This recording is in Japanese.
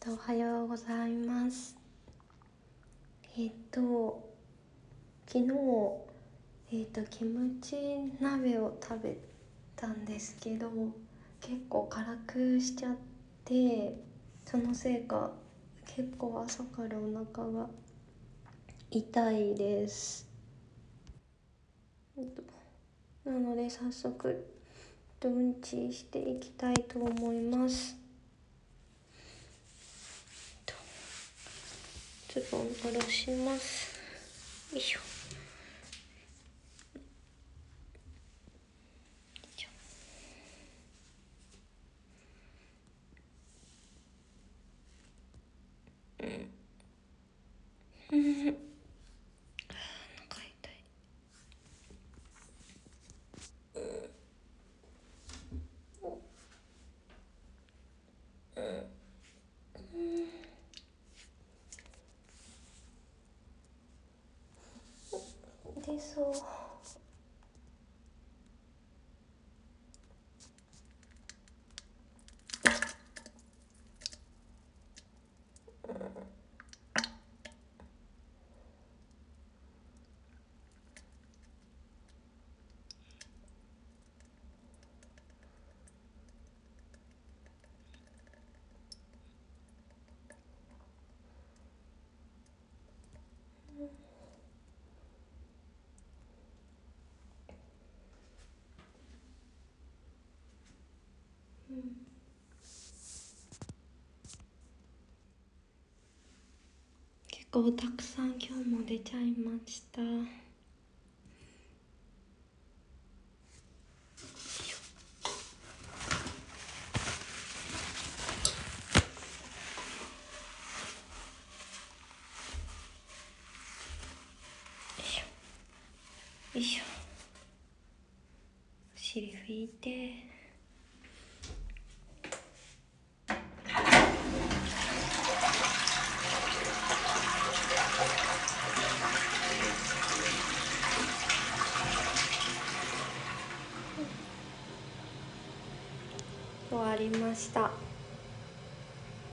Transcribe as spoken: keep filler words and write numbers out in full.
と、おはようございます。えっと、昨日、えっと、キムチ鍋を食べたんですけど、結構辛くしちゃって、そのせいか、結構朝からお腹が痛いです。なので、早速、うんちしていきたいと思います。ズボン下ろします。よいしょ。うん。うん。お腹痛い。うん。うん。出そう。うん。結構たくさん今日も出ちゃいました。よいしょ。お尻拭いて。終わりました。